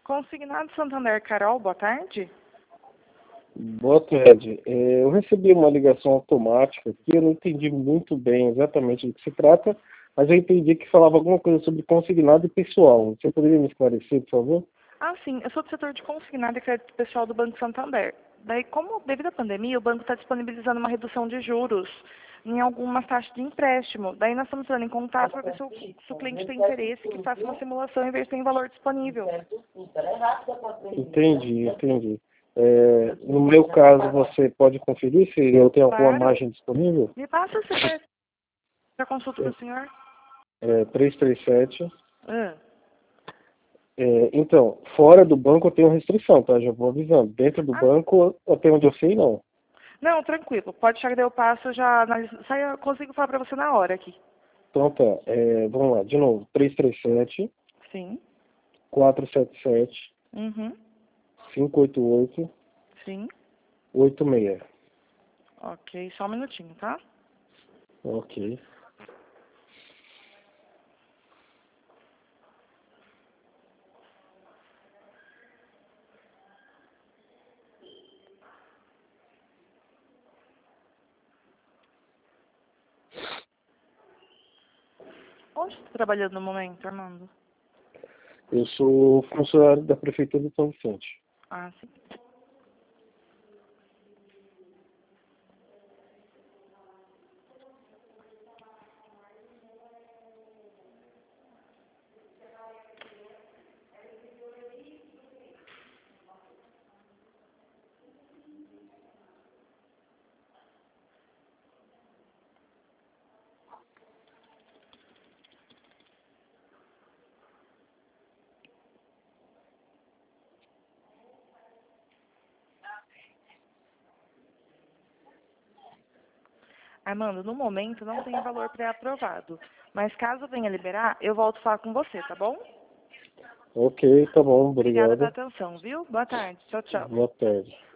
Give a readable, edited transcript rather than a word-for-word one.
Consignado Santander, Carol, boa tarde. Boa tarde. Eu recebi uma ligação automática que eu não entendi muito bem exatamente do que se trata, mas eu entendi que falava alguma coisa sobre consignado e pessoal. Você poderia me esclarecer, por favor? Ah, sim, eu sou do setor de consignado e crédito pessoal do Banco Santander. Daí, como devido à pandemia, o banco está disponibilizando uma redução de juros em algumas taxas de empréstimo. Daí nós estamos entrando em contato para ver se o cliente tem interesse que faça uma simulação em vez de ter valor disponível. Entendi. No meu caso, você pode conferir se eu tenho alguma Claro. margem disponível? Me passa o CPF para consulta do senhor. 337. Ah. Então, fora do banco eu tenho restrição, tá? Já vou avisando. Dentro do Ah, banco, até onde eu sei, não. não, tranquilo. Pode chegar que daí eu passo, já analiso. Sai, eu consigo falar para você na hora aqui. Então tá, vamos lá, de novo. 337, Sim. 477, Uhum. 588, Sim. 86. Ok, só um minutinho, tá? Ok. Onde você está trabalhando no momento, Armando? Eu sou funcionário da Prefeitura de São Vicente. Ah, sim. Armando, no momento não tem valor pré-aprovado. Mas caso venha liberar, eu volto a falar com você, tá bom? Ok, tá bom, Obrigada pela obrigado. atenção, viu? Boa tarde. Tchau, tchau. Boa tarde.